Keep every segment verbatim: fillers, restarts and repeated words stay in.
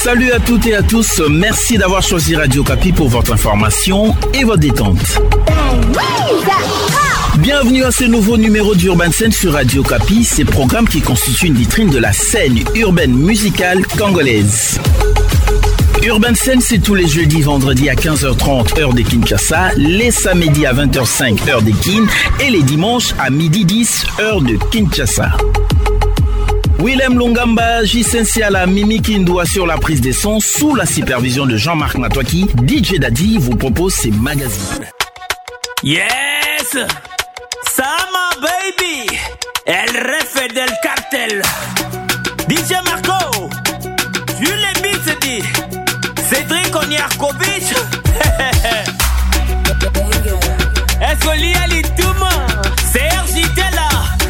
Salut à toutes et à tous, merci d'avoir choisi Radio Kapi pour votre information et votre détente. Bienvenue à ce nouveau numéro d'Urban Scène sur Radio Kapi, ces programmes qui constituent une vitrine de la scène urbaine musicale congolaise. Urban Scène, c'est tous les jeudis, vendredis à quinze heures trente, heure de Kinshasa, les samedis à vingt heures cinq, heure de Kin, et les dimanches à midi dix, heure de Kinshasa. Willem Longamba, Jisensiala, Mimi Kindoua sur la prise des sons, sous la supervision de Jean-Marc Matouaki, D J Daddy vous propose ses magazines. Yes! Sama baby! El refe del cartel! D J Marco! Tu les mises dit! Cédric Onyarkovic! Escoli Alitouma! Serge Itela!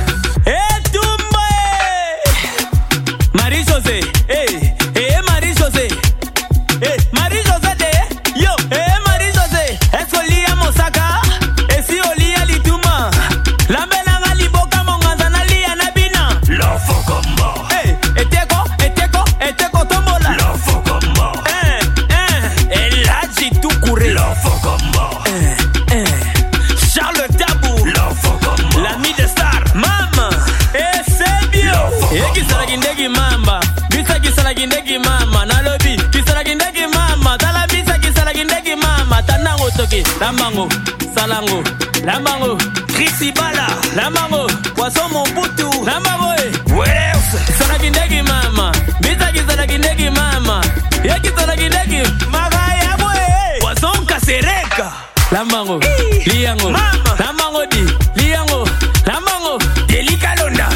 Marie-José, hey, hey, Marie-José, hey, Marie-José, de, yo, hey, Marie-José, est-ce qu'on lit à Mosaka, et si on lit à Lituma, la belanga liboka monganzana li anabina, l'enfant comme hey, et teko, et teko, et teko tombola, l'enfant comme hein, hein, et là j'ai tout couru, l'enfant comme hein, hein, Charles Tabou, l'enfant comme l'ami de Star, maman, et c'est bien, et qui sera gindegi mamba, bisa qui sera gindegi mama, na lobby, qui sera gindegi mama, tala bisa qui sera gindegi mama, tanango toki, lamango, salango, lamango, Chrissy Bala, lamango, poisson mon boutou, lamango, Wales, sera gindegi mama, bisa qui sera gindegi mama, ya qui sera gindegi, magaya boy, poisson kasereka, lamango, liango, mama, lamango di, liango, lamango, delika londa.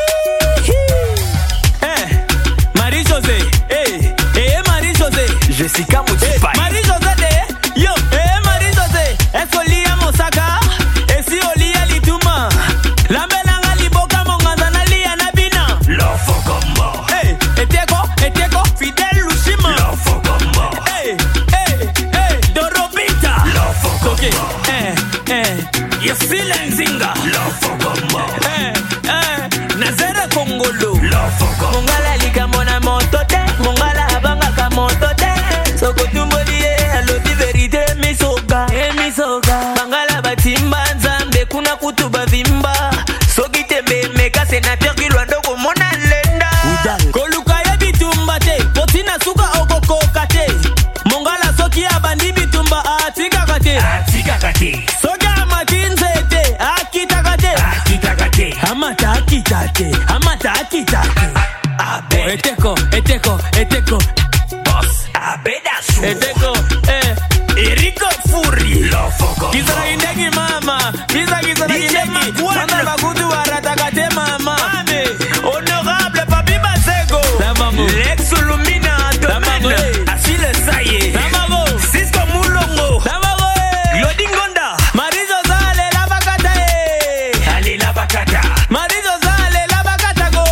Marie-José, hey, hey, Marie-José, Jessica Moutipai, hey, Marie-José, de, yo, hey, Marie-José, est-ce qu'on lit à Mosaka, et si on lit à Lituma, la melanga liboka monganzana li anabina, l'enfant comme moi, hey, et teko, et teko, fidèle Lushima, l'enfant comme moi, hey, hey, hey, Dorobita, l'enfant comme okay. moi, hey, hey, Yosile Nzinga, l'enfant comme moi, hey, hey, Nazere Kongolo, l'enfant comme moi, mona moto te, mongala abanga ka moto te. Soko tumbolie, alobi verite misoga, e misoga. Bangala batimba nzambe kuna kutuba vimba. Soki tembe meka senateur ki lwando kumona lenda. Koluka ye bitumba te, potina suka okoko kate. Mongala soki abandi bitumba atika kate. Atika kate. Soki amatinze te, akita kate. Akita kate. Amata akita te, amata akita te. Abe. Eteko, eteko, eteko. Boss. Abedasu. Eteko, eh. Eriko Furi. Lofoko. Kisara indegi mama. Kisa kisara indegi. Sanda bakutu waratakate mama. Mame. Honorable Papi Basego. Lamango. Lex Luminato. Lamango. Achille Saye. Lamango. Cisco Mulongo. Lamango. Lodingonda. Marizo Zale la bakata. Ale la bakata. Marizo Zale la bakata go.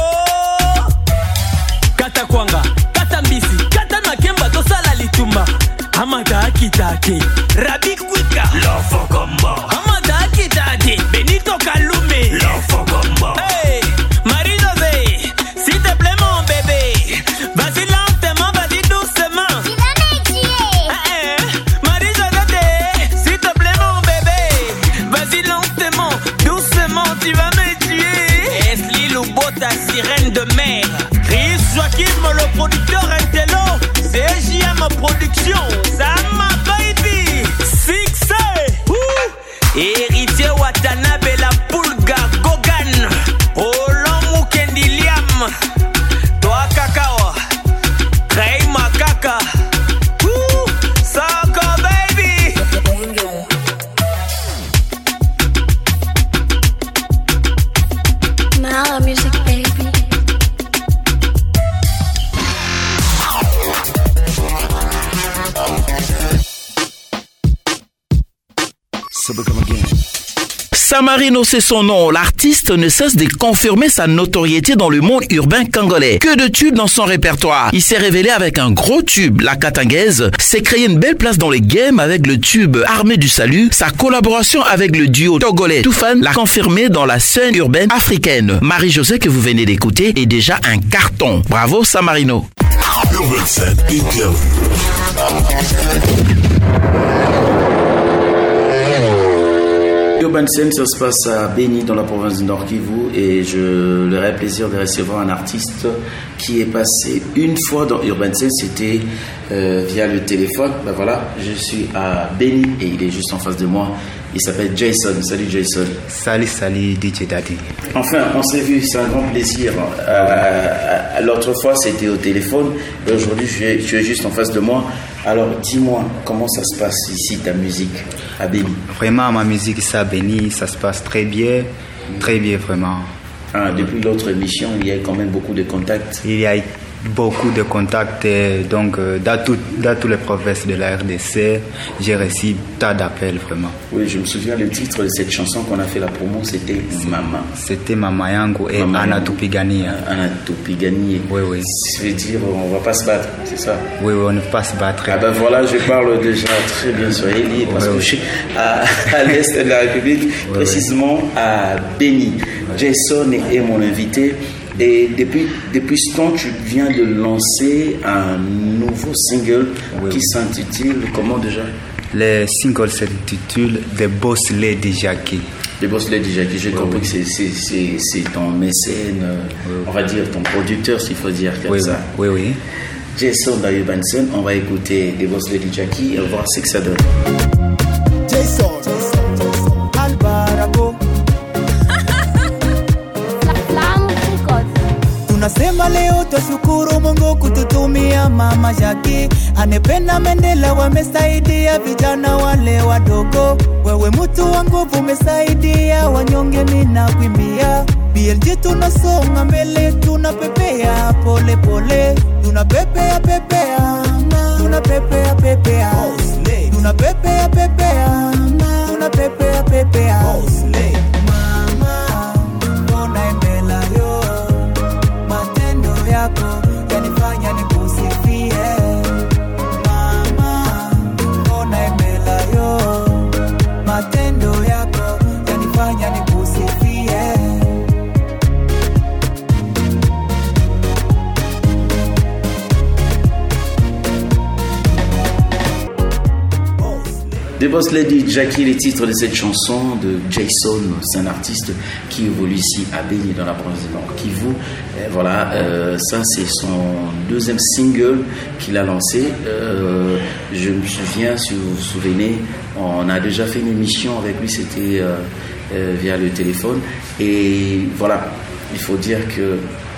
Kata kwanga, kata mbisi, kata makemba tosala lituma. Amata akitate, Rabi Kwika, l'enfant comme moi. Amata akitate, Benito Kalume, l'enfant comme moi. Hey, Marie-José, s'il te plaît mon bébé, vas-y lentement, vas-y doucement. Tu vas me tuer. Ah, eh, Marie-José, s'il te plaît mon bébé, vas-y lentement, doucement, tu vas me tuer. Esli Lubota, sirène de mer. Joachim, le producteur intello, c'est J M Production, Sama Baby, Succès, Héritier Watanabe, la Pulga, Gogan, Olon Mukendiliam, Toi Kakao, Ray Makaka, Soko Baby. Mala Music Baby. Samarino, c'est son nom. L'artiste ne cesse de confirmer sa notoriété dans le monde urbain congolais. Que de tubes dans son répertoire. Il s'est révélé avec un gros tube, La Katangaise, s'est créé une belle place dans les games avec le tube Armée du Salut. Sa collaboration avec le duo togolais Toufan l'a confirmé dans la scène urbaine africaine. Marie-José, que vous venez d'écouter, est déjà un carton. Bravo Samarino. Urban Scène Interview. Urban Scène, ça se passe à Beni dans la province du Nord Kivu et je leur ai le plaisir de recevoir un artiste qui est passé une fois dans Urban Scène, c'était euh, via le téléphone. Ben voilà, je suis à Beni et il est juste en face de moi. Il s'appelle Jason. Salut Jason. Salut, salut D J Daddy. Enfin, on s'est vu, c'est un grand plaisir. Euh, l'autre fois, c'était au téléphone et aujourd'hui, tu es, tu es juste en face de moi. Alors, dis-moi, comment ça se passe ici, ta musique, à Beni? Vraiment, ma musique ici à Beni, ça se passe très bien, très bien, vraiment. Ah, depuis l'autre émission, il y a quand même beaucoup de contacts. Il y a beaucoup de contacts, donc dans, tout, dans toutes les provinces de la R D C, j'ai reçu tas d'appels, vraiment. Oui, je me souviens, le titre de cette chanson qu'on a fait la promo, c'était Mama. C'était Mama Yango et Ana Tupigani. Ana Tupigani. Oui, oui. Ça veut dire, on ne va pas se battre, c'est ça? Oui, oui, on ne va pas se battre. Ah ben voilà, je parle déjà très bien swahili parce oui, que oui. je suis à, à l'est de la République, oui, précisément oui. à Beni. Oui. Jason est mon invité. Et depuis, depuis ce temps, tu viens de lancer un nouveau single oui, qui oui. s'intitule comment déjà? Le single s'intitule The Boss Lady Jackie. The Boss Lady Jackie, j'ai oui, compris oui. que c'est, c'est, c'est ton mécène, oui, on va dire ton producteur, s'il faut dire comme oui, ça. Oui, oui. Jason by Urban Scène, on va écouter The Boss Lady Jackie et voir ce que ça donne. Jason, Albarabo. Tunasema leo twashukuru Mungu kututumia Mama Jackie, anependa Mandela, wamesaidia vijana wale wadogo. Wewe mtu wa nguvu, umesaidia wanyonge, mina kuimbia B L G, tunasonga mbele, tunapepea pole pole, tunapepea pepea, tunapepea pepea, tunapepea pepea, tunapepea pepea. Yanifanya nikusifie Mama, mbona imela yo, matendo yako yanifanya nikusifie. The Boss Lady Jackie, les titres de cette chanson de Jason, c'est un artiste qui évolue ici à Beni dans la province du Nord Kivu. Et voilà, euh, ça c'est son deuxième single qu'il a lancé. Euh, je me souviens, si vous vous souvenez, on a déjà fait une émission avec lui, c'était euh, euh, via le téléphone. Et voilà, il faut dire que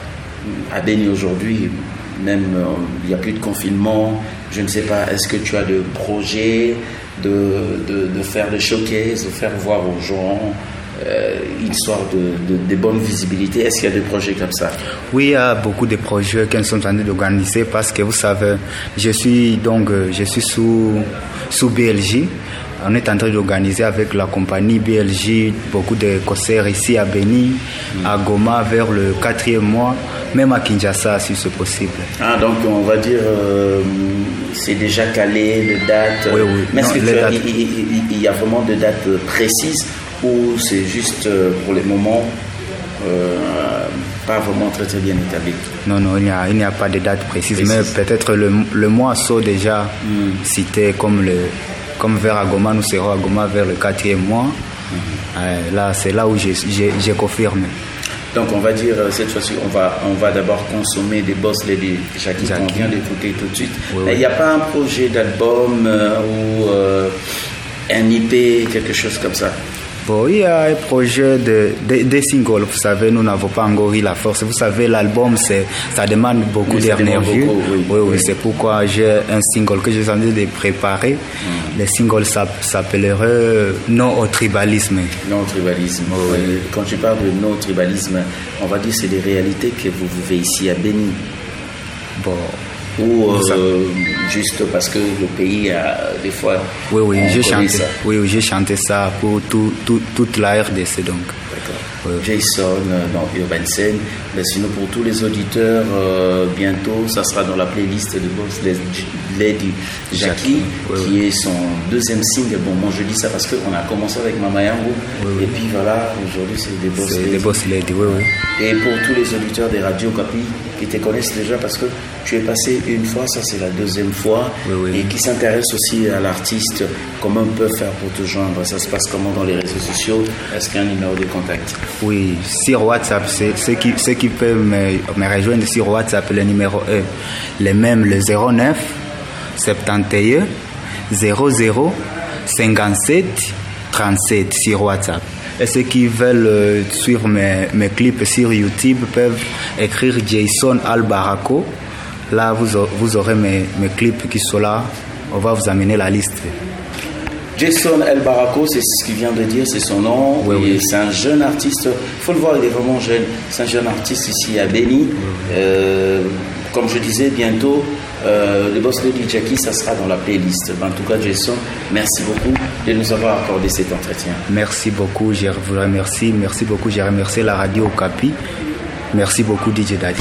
à Beni aujourd'hui, même euh, il n'y a plus de confinement. Je ne sais pas, est-ce que tu as de projets de, de, de faire des showcases, de faire voir aux gens euh, une histoire de, de, de bonne visibilité? Est-ce qu'il y a des projets comme ça? Oui, il y a beaucoup de projets qu'ils sont en train d'organiser parce que vous savez, je suis donc je suis sous, sous B L J. On est en train d'organiser avec la compagnie B L J beaucoup de concerts ici à Beni, mmh. à Goma vers le quatrième mois, même à Kinshasa si c'est possible. Ah, donc on va dire euh, c'est déjà calé, les dates. Oui, oui. Mais est-ce non, que tu as, dates... il, il, il y a vraiment des dates précises ou c'est juste pour les moments euh, pas vraiment très très bien établi? Non, non, il n'y a, il n'y a pas de date précise, précise. Mais peut-être le, le mois sort déjà mmh. cité comme le... Comme vers Agoma, nous serons à Goma vers le quatrième mois. Mm-hmm. Euh, là, c'est là où j'ai, j'ai, j'ai confirmé. Donc, on va dire, cette fois-ci, on va, on va d'abord consommer des Boss Lady Jackie qu'on vient d'écouter tout de suite. Oui, oui. Il n'y a pas un projet d'album euh, ou euh, un I P, quelque chose comme ça? Bon, il y a un projet de, de, de singles. Vous savez, nous n'avons pas encore eu la force. Vous savez, l'album, c'est, ça demande beaucoup d'énergie. Oui, oui, oui, oui, c'est pourquoi j'ai un single que je suis en train de préparer. Mm. Le single s'appellerait Non au tribalisme. Non au tribalisme. Oui. Oui. Quand tu parles de non au tribalisme, on va dire que c'est des réalités que vous vivez ici à Beni. Bon. Ou euh, juste parce que le pays a des fois. Oui, oui, j'ai chanté, oui, oui, j'ai chanté ça pour tout, tout, toute la R D C donc. Oui. Jason euh, dans Urban Scene. Mais sinon, pour tous les auditeurs, euh, bientôt, ça sera dans la playlist de Boss Lady Jackie, oui, qui oui. est son deuxième single. Bon, moi je dis ça parce qu'on a commencé avec Mama Yango. Oui, oui. Et puis voilà, aujourd'hui c'est des Boss Lady. Des Boss Lady, oui, oui. Et pour tous les auditeurs des radios Capi qui te connaissent déjà, parce que tu es passé une fois, ça c'est la deuxième fois, oui, oui. et qui s'intéressent aussi à l'artiste, comment ils peuvent faire pour te joindre? Ça se passe comment dans les réseaux sociaux? Est-ce qu'il y a un numéro de contact? Oui, sur WhatsApp, c'est ceux qui, ceux qui peuvent me, me rejoindre sur WhatsApp, le numéro est le même, le zéro neuf soixante et un zéro zéro cinquante-sept trente-sept sur WhatsApp. Et ceux qui veulent euh, suivre mes, mes clips sur YouTube peuvent écrire Jason Albaraco. Là, vous, vous aurez mes, mes clips qui sont là. On va vous amener la liste. Jason El Baraco, c'est ce qu'il vient de dire, c'est son nom. Oui, oui. C'est un jeune artiste. Il faut le voir, il est vraiment jeune. C'est un jeune artiste ici à Béni. Oui, oui. Euh, comme je disais, bientôt, euh, le Boss Lady Jackie, ça sera dans la playlist. En tout cas, Jason, merci beaucoup de nous avoir accordé cet entretien. Merci beaucoup, je vous remercie. Merci beaucoup, je remercie la radio Capi. Merci beaucoup, D J Daddy.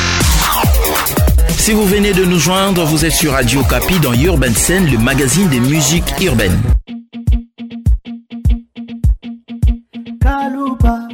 Si vous venez de nous joindre, vous êtes sur Radio Capi dans Urban Scene, le magazine des musiques urbaines. Kaluba.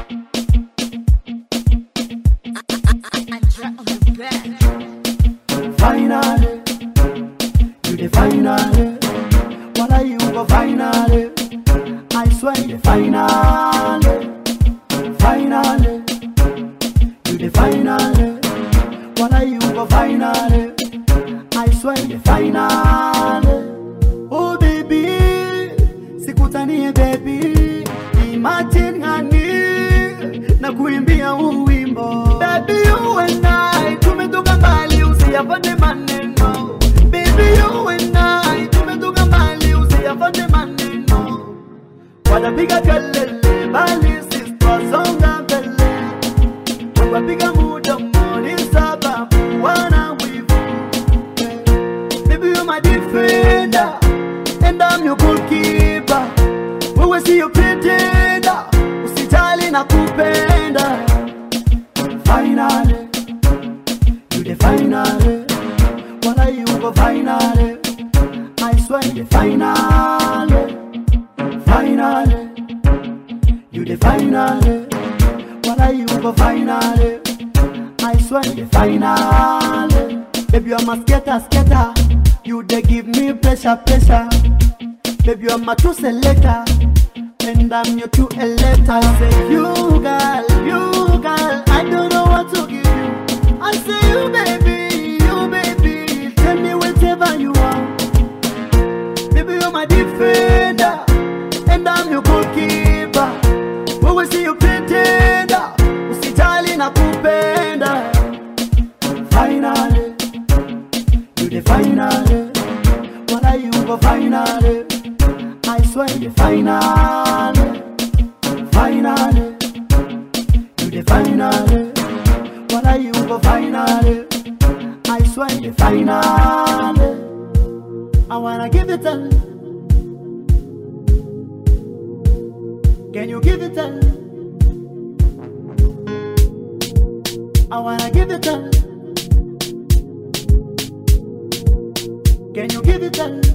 Finally, you the finally. What are you go finally? I swear you the finally. Finally, you the finally. What are you go finally? I swear you the finally. Oh baby, sikutanie baby. Imagine honey, na kuimbia uwimbo. Baby you and I, tumetoka mbali usiyafanye maneno. Baby you and I, tumetoka mbali usiyafanye maneno. Wanapiga kelele, bali sisi twasonga mbele. Wapiga muda moni sababu wana wivu. Baby you're my defender, and I'm your goalkeeper. Wewe si your pretender, usijali na kupenda. Finally, you the finally. What are you go finally? I swear you the finally. Finally, you the finally. What are you go finally? I swear you the finally. Baby you're my skater, skater. You they give me pressure, pressure. Baby you're my true selector, and I'm your true elector. I say you girl, you girl, I don't know what to give you. I say you baby, you baby, tell me whatever you want. Baby you're my defender, and I'm your goalkeeper. We will see you pretender, usijali na kupenda. Finally, you the finally. What are you go finally? I swear you the finally. Finally, you the finally. What are you go finally? I swear you the finally. I wanna give it all. Can you give it all? I wanna give it all. Can you give it all?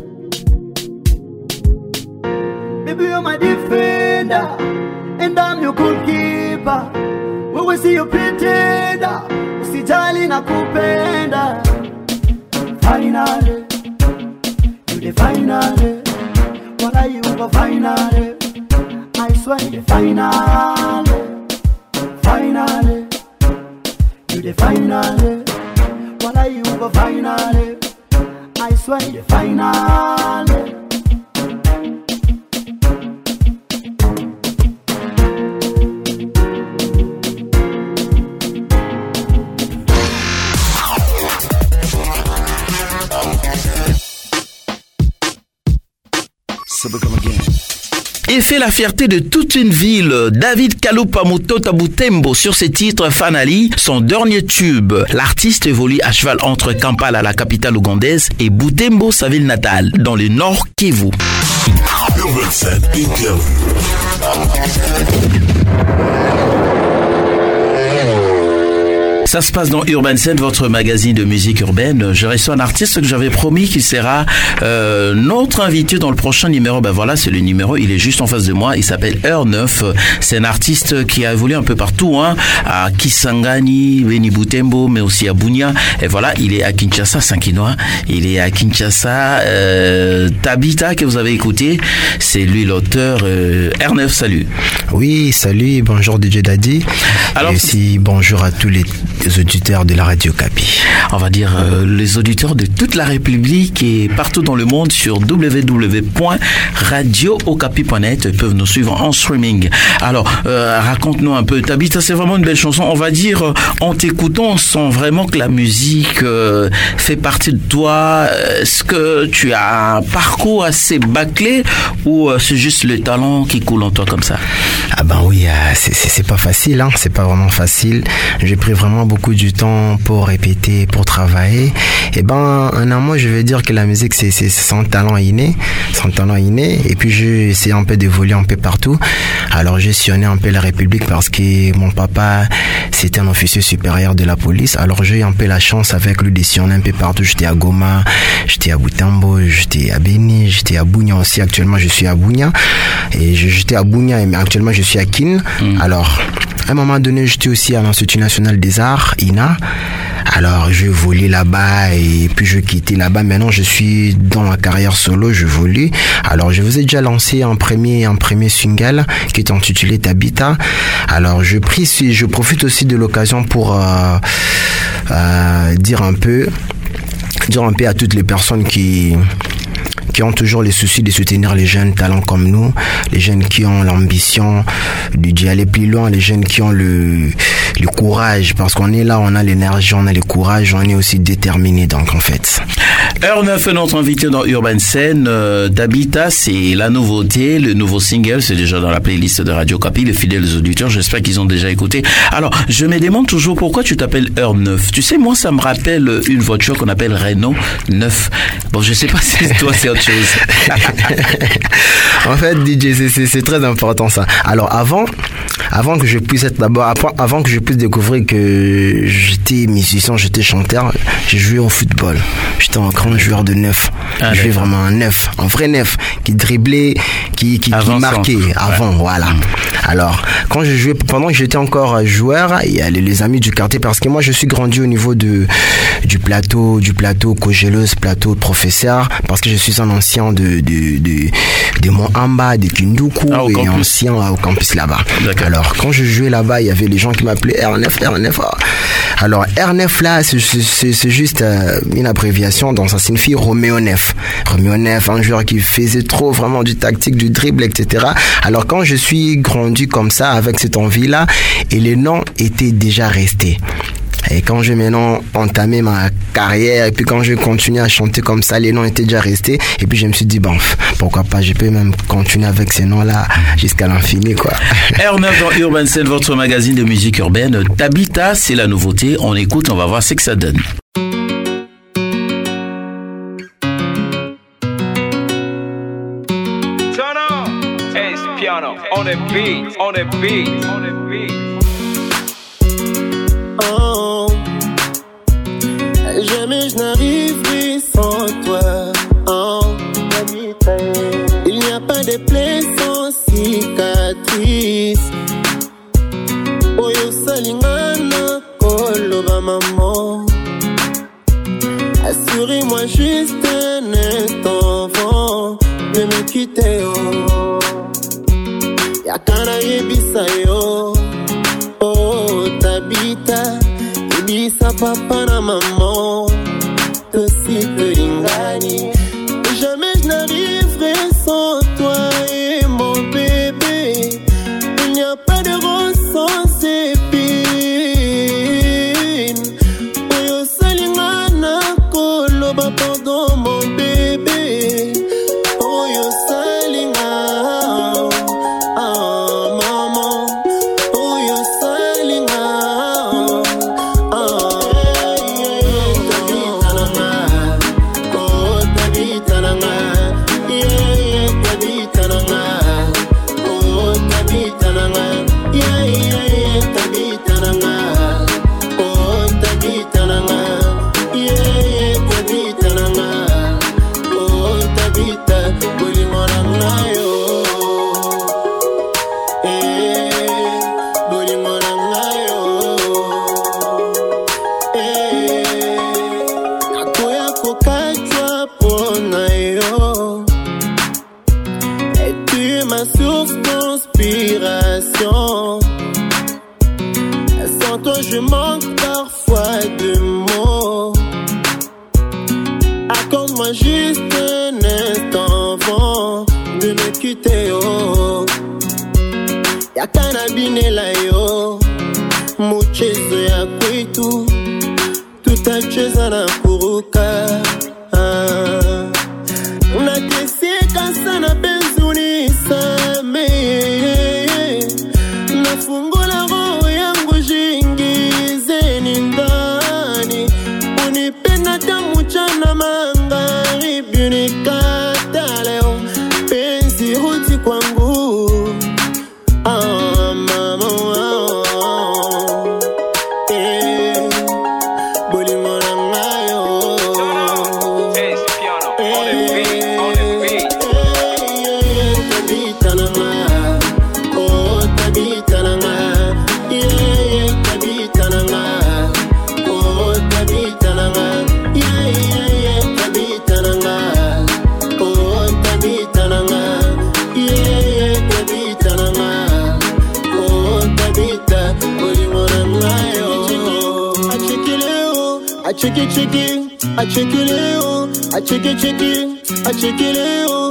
Baby you're my defender, and I'm your goalkeeper. We will see you pretender, usijali na kupenda. Finally, you the finally. What are you go finally? I swear you the finally. Finally, you the finally. What are you go finally? I swear you the finally. Et fait la fierté de toute une ville, David Kalupa Mutota Butembo sur ses titres Fanali, son dernier tube. L'artiste évolue à cheval entre Kampala, la capitale ougandaise, et Butembo, sa ville natale, dans le nord Kivu. Urban Scène Interview. Ça se passe dans Urban Scène, votre magazine de musique urbaine. Je reçois un artiste que j'avais promis qui sera euh, notre invité dans le prochain numéro. Ben voilà, c'est le numéro, il est juste en face de moi. Il s'appelle Heure neuf. C'est un artiste qui a évolué un peu partout, hein, à Kisangani, Beni Butembo, mais aussi à Bunia. Et voilà, il est à Kinshasa, Saint-Quinois. Il est à Kinshasa. Euh, Tabita, que vous avez écouté, c'est lui l'auteur. Euh, Heure neuf, salut. Oui, salut, bonjour D J Daddy. Alors, et aussi bonjour à tous les les auditeurs de la Radio Capi. On va dire euh, les auditeurs de toute la République et partout dans le monde sur w w w point radio okapi point net peuvent nous suivre en streaming. Alors, euh, raconte-nous un peu. Tabita, c'est vraiment une belle chanson. On va dire, euh, en t'écoutant, on sent vraiment que la musique euh, fait partie de toi. Est-ce que tu as un parcours assez bâclé ou euh, c'est juste le talent qui coule en toi comme ça? Ah ben oui, euh, c'est, c'est, c'est pas facile, hein. C'est pas vraiment facile. J'ai pris vraiment beaucoup du temps pour répéter, pour travailler. Et ben, en un mot, je vais dire que la musique, c'est, c'est son talent inné, son talent inné. Et puis, j'ai essayé un peu d'évoluer un peu partout. Alors, j'ai sillonné un peu la République parce que mon papa, c'était un officier supérieur de la police. Alors, j'ai eu un peu la chance avec lui de sillonner un peu partout. J'étais à Goma, j'étais à Butembo, j'étais à Beni, j'étais à Bunia aussi. Actuellement, je suis à Bunia. Et j'étais à Bunia, mais actuellement, je suis à Kin. Mmh. Alors, à un moment donné, j'étais aussi à l'Institut National des Arts, I N A. Alors, je volais là-bas et puis je quittais là-bas. Maintenant, je suis dans ma carrière solo, je volais. Alors, je vous ai déjà lancé un premier, un premier single qui est intitulé Tabita. Alors, je prie, je profite aussi de l'occasion pour euh, euh, dire un peu, dire un peu à toutes les personnes qui qui ont toujours les soucis de soutenir les jeunes talents comme nous, les jeunes qui ont l'ambition d'y aller plus loin, les jeunes qui ont le, le courage, parce qu'on est là, on a l'énergie, on a le courage, on est aussi déterminé, donc en fait. Heure neuf, notre invité dans Urban Scène, euh, Tabita, c'est la nouveauté, le nouveau single, c'est déjà dans la playlist de Radio Capi, les fidèles auditeurs, j'espère qu'ils ont déjà écouté. Alors, je me demande toujours pourquoi tu t'appelles Heure neuf. Tu sais, moi, ça me rappelle une voiture qu'on appelle Renault neuf. Bon, je sais pas si toi, c'est autre chose. En fait, D J, c'est, c'est, c'est très important ça. Alors, avant, avant que je puisse être d'abord, avant que je puisse découvrir que j'étais musicien, j'étais chanteur, j'ai joué au football. J'étais un grand joueur de neuf. Ah, je jouais vraiment un neuf, un vrai neuf, qui driblait, qui, qui, qui marquait avant, ouais. Voilà. Alors, quand je jouais, pendant que j'étais encore joueur, il y a les, les amis du quartier, parce que moi, je suis grandi au niveau de, du plateau, du plateau Cogeleuse, plateau de professeur, parce que je suis un ancien de, de, de, de Moamba, de Kinduku, ah, et campus. Ancien au campus là-bas. D'accord. Alors, quand je jouais là-bas, il y avait les gens qui m'appelaient R neuf, R neuf. Alors, R neuf là, c'est, c'est, c'est juste euh, une abréviation, donc ça signifie Roméo neuf. Roméo neuf, un joueur qui faisait trop vraiment du tactique, du dribble, et cetera. Alors, quand je suis grandi comme ça, avec cette envie-là, et les noms étaient déjà restés. Et quand j'ai maintenant entamé ma carrière, et puis quand je continue à chanter comme ça, les noms étaient déjà restés. Et puis je me suis dit, bon, pourquoi pas, je peux même continuer avec ces noms-là jusqu'à l'infini, quoi. Heure neuf dans Urban Scène, votre magazine de musique urbaine. Tabita, c'est la nouveauté. On écoute, on va voir ce que ça donne. On the beat, on the beat, on the beat. Oh, jamais je n'arriverai sans toi. Oh, il n'y a pas de plaie sans cicatrice. Oyo salingana koloba maman. Assurez-moi juste un instant avant de me quitter. Oh. Yakana yebisa yo, oh Tabita, yebisa papa na maman, tosi pelingani. Jamais je n'arriverai sans toi et mon bébé. Il n'y a pas de rose sans épine. Oyo salingana koloba pardon mon bébé. Oyo salingana. Laisse-moi juste un instant avant de me quitter, oh. Ya kanabine la yo, muchezo ya kwetu, tutacheza na kuruka. Ah. Unateseka sana penzi unisamehe, nafungula roho yangu jingizeni ndani, unipenda tamu chana magharibi, unikata leo penzi rudi kwangu. Ah, mama, oh, oh. Eh, bolingo na ngayo. Eh, tabita na nga. Oh, tabita na nga. Yeah, tabita na nga. Oh, tabita na nga. Yeah, yeah, tabita na nga. Oh, tabita na nga. Yeah, tabita na nga. I check it, check it, I check it, I check it, check it, I check it,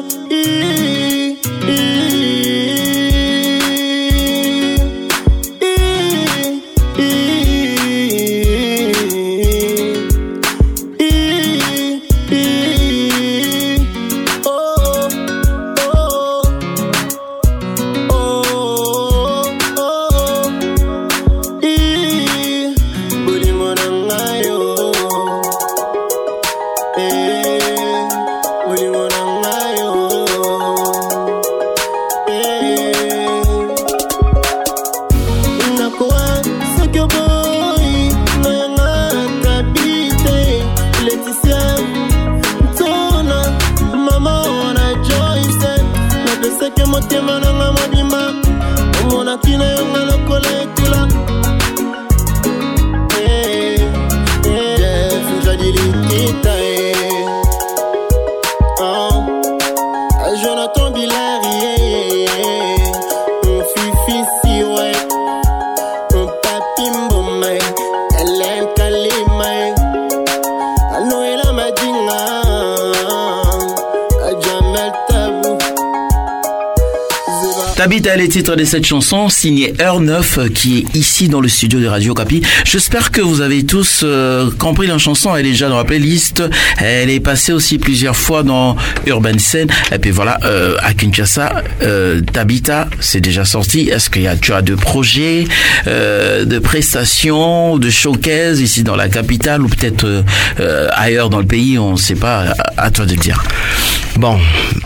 Tabita est le titre de cette chanson signée Heure neuf qui est ici dans le studio de Radio Okapi. J'espère que vous avez tous euh, compris la chanson. Elle est déjà dans la playlist. Elle est passée aussi plusieurs fois dans Urban Scene. Et puis voilà, euh, à Kinshasa, euh, Tabita, c'est déjà sorti. Est-ce que y a, tu as de projets, euh, de prestations, de showcase ici dans la capitale ou peut-être euh, ailleurs dans le pays? On ne sait pas. À, à toi de le dire. Bon,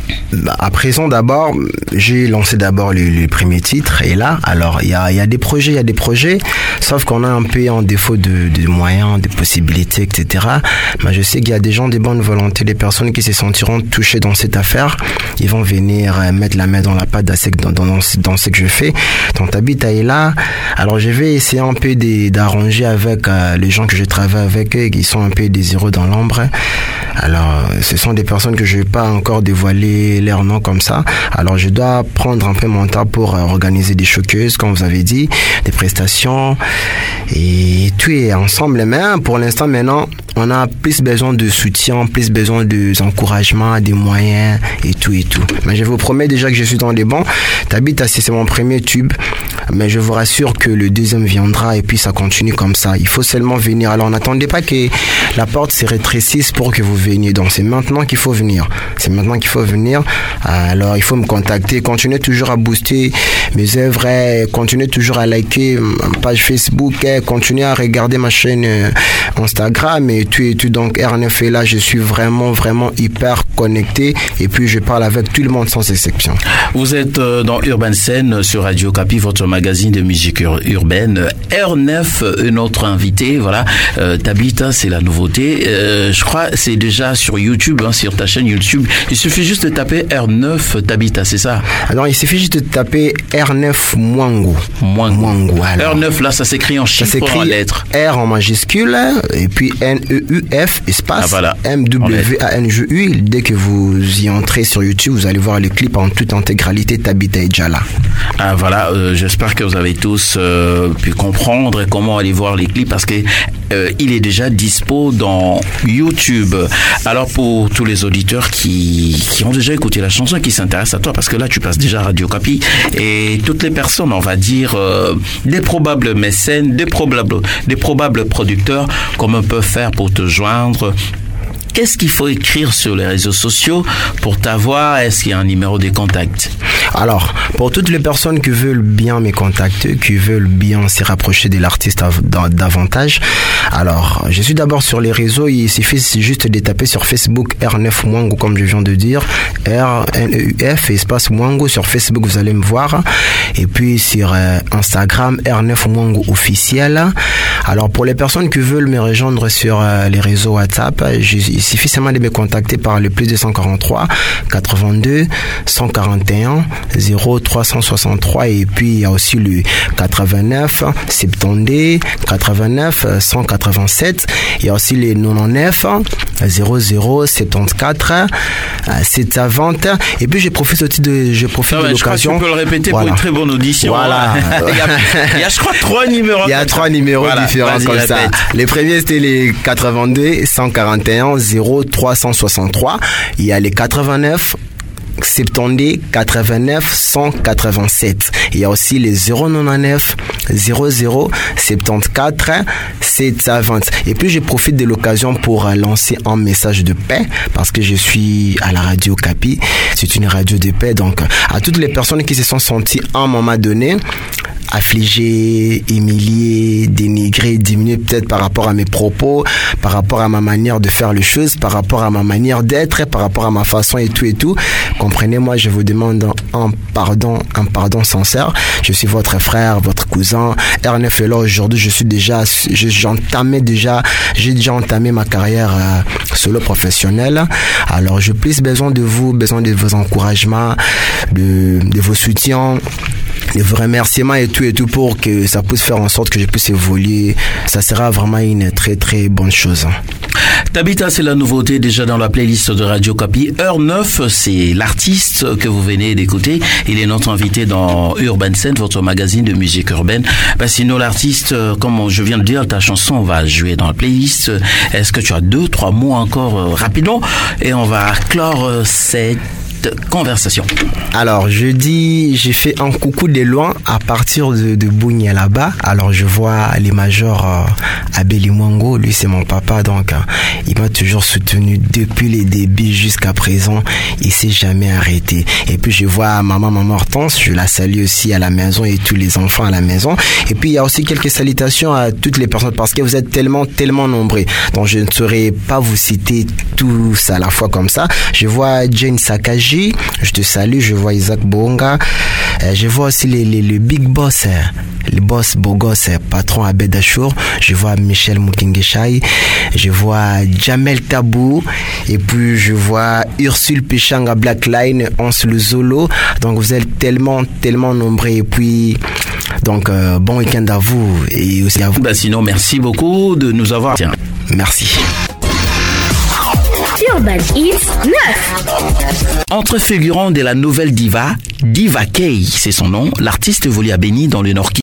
à présent d'abord, j'ai lancé d'abord le, le premier titre et là, alors il y a, y a des projets, il y a des projets, sauf qu'on a un peu en défaut de, de moyens, de possibilités, et cetera. Mais je sais qu'il y a des gens de bonne volonté, des personnes qui se sentiront touchées dans cette affaire. Ils vont venir mettre la main dans la pâte dans, dans, dans, dans ce que je fais. Donc Tabita est là. Alors je vais essayer un peu de, d'arranger avec euh, les gens que je travaille avec eux, qui sont un peu désireux dans l'ombre. Alors ce sont des personnes que je vais pas encore dévoiler leur nom comme ça. Alors je dois prendre un peu mon temps pour euh, organiser des showcases, comme vous avez dit, des prestations et tout est ensemble. Mais pour l'instant maintenant, on a plus besoin de soutien, plus besoin d'encouragement, des moyens et tout et tout. Mais je vous promets déjà que je suis dans les bons. Tabita, c'est mon premier tube, mais je vous rassure que le deuxième viendra et puis ça continue comme ça. Il faut seulement venir. Alors n'attendez pas que la porte se rétrécisse pour que vous veniez. Donc c'est maintenant qu'il faut venir. C'est maintenant qu'il faut venir. Alors il faut me contacter. Continuez toujours à booster mes œuvres. Continuez toujours à liker ma page Facebook. Continuez à regarder ma chaîne Instagram et tout et tout. Donc R neuf est là. Je suis vraiment vraiment hyper connecté et puis je parle avec tout le monde sans exception. Vous êtes dans Urban Scene sur Radio Okapi, votre magazine de musique ur- urbaine. R neuf, notre invité, voilà. Euh, Tabita, c'est la nouveauté. Euh, je crois c'est déjà sur YouTube, hein, sur ta chaîne YouTube. Il suffit juste de taper R neuf Tabita, c'est ça? Alors il suffit juste de taper R neuf Mwangu. Mwangu. Mwangu alors. R neuf là, ça s'écrit en chiffres ou en lettres? R en majuscule et puis N E U F espace ah, voilà. M W A N G U. Dès que vous y entrez sur YouTube, vous allez voir le clip en toute intégralité. Tabita est déjà là. Ah, voilà, euh, j'espère que vous avez tous euh, pu comprendre comment aller voir les clips parce que euh, il est déjà dispo dans YouTube. Alors pour tous les auditeurs qui, qui ont déjà écouté la chanson, qui s'intéressent à toi, parce que là tu passes déjà à Radio Kapi, et toutes les personnes, on va dire, euh, des probables mécènes, des probables, des probables producteurs, comment on peut faire pour te joindre? Qu'est-ce qu'il faut écrire sur les réseaux sociaux pour t'avoir? Est-ce qu'il y a un numéro de contact? Alors, pour toutes les personnes qui veulent bien me contacter, qui veulent bien se rapprocher de l'artiste davantage, alors, je suis d'abord sur les réseaux. Il suffit juste de taper sur Facebook R neuf Mwango, comme je viens de dire, R N E U F, espace Mwango. Sur Facebook, vous allez me voir. Et puis sur euh, Instagram, R neuf Mwango officiel. Alors, pour les personnes qui veulent me rejoindre sur euh, les réseaux WhatsApp, je, il suffit seulement de me contacter par le plus deux cent quarante-trois quatre-vingt-deux cent quarante et un zéro trois cent soixante-trois, et puis il y a aussi le quatre-vingt-neuf soixante-dix quatre-vingt-neuf cent quatre-vingt-sept. Il y a aussi les quatre-vingt-neuf zéro zéro soixante-quatorze sept cent vingt. Et puis je profite aussi de, je profite non, de l'occasion. Je crois que tu peux le répéter voilà. pour une très bonne audition. Voilà. il, y a, il y a, je crois, trois numéros. Il y a trois numéros voilà, différents comme répète. Ça. Les premiers c'était les quatre-vingt-deux cent quarante et un zéro trois cent soixante-trois. Il y a les quatre-vingt-neuf soixante-dix quatre-vingt-neuf cent quatre-vingt-sept. Il y a aussi les zéro quatre-vingt-neuf zéro zéro soixante-quatorze sept cent vingt. Et puis je profite de l'occasion pour lancer un message de paix, parce que je suis à la radio Kapi. C'est une radio de paix, donc à toutes les personnes qui se sont senties à un moment donné affligé, humilié, dénigré, diminué peut-être par rapport à mes propos, par rapport à ma manière de faire les choses, par rapport à ma manière d'être, par rapport à ma façon et tout et tout. Comprenez-moi, je vous demande un pardon, un pardon sincère. Je suis votre frère, votre cousin. R neuf est là aujourd'hui. Je suis déjà, j'entamais déjà, j'ai déjà entamé ma carrière euh, solo professionnelle. Alors, je plus besoin de vous, besoin de vos encouragements, de, de vos soutiens, de vos remerciements et tout et tout pour que ça puisse faire en sorte que je puisse évoluer. Ça sera vraiment une très très bonne chose. Tabita, c'est la nouveauté déjà dans la playlist de Radio Kapi. Heure neuf, c'est l'artiste que vous venez d'écouter. Il est notre invité dans Urban Scene, votre magazine de musique urbaine. Ben, sinon, l'artiste, comme je viens de dire, ta chanson va jouer dans la playlist. Est-ce que tu as deux, trois mots encore euh, rapidement? Et on va clore euh, cette conversation. Alors, je dis, j'ai fait un coucou de loin à partir de, de Bougna là-bas. Alors, je vois les majors euh, Abeli Mwango, lui c'est mon papa, donc euh, il m'a toujours soutenu depuis les débuts jusqu'à présent. Il s'est jamais arrêté. Et puis, je vois maman, maman Hortense, je la salue aussi à la maison et tous les enfants à la maison. Et puis, il y a aussi quelques salutations à toutes les personnes parce que vous êtes tellement, tellement nombreux. Donc, je ne saurais pas vous citer tous à la fois comme ça. Je vois Jane Sakaji, je te salue. Je vois Isaac Bonga. Euh, je vois aussi les, les, le big boss, euh, le boss Bogos, euh, patron Abed Achour. Je vois Michel Mukingeshai. Je vois Jamel Tabou. Et puis je vois Ursule Pichanga Blackline, Hans Le Zolo. Donc vous êtes tellement, tellement nombreux. Et puis, donc euh, bon week-end à vous et aussi à vous. Bah sinon, merci beaucoup de nous avoir. Tiens. Merci. Urban Hits neuf. Entre figurants de la nouvelle diva, Diva Kay, c'est son nom, l'artiste évolue à Béni dans le Nord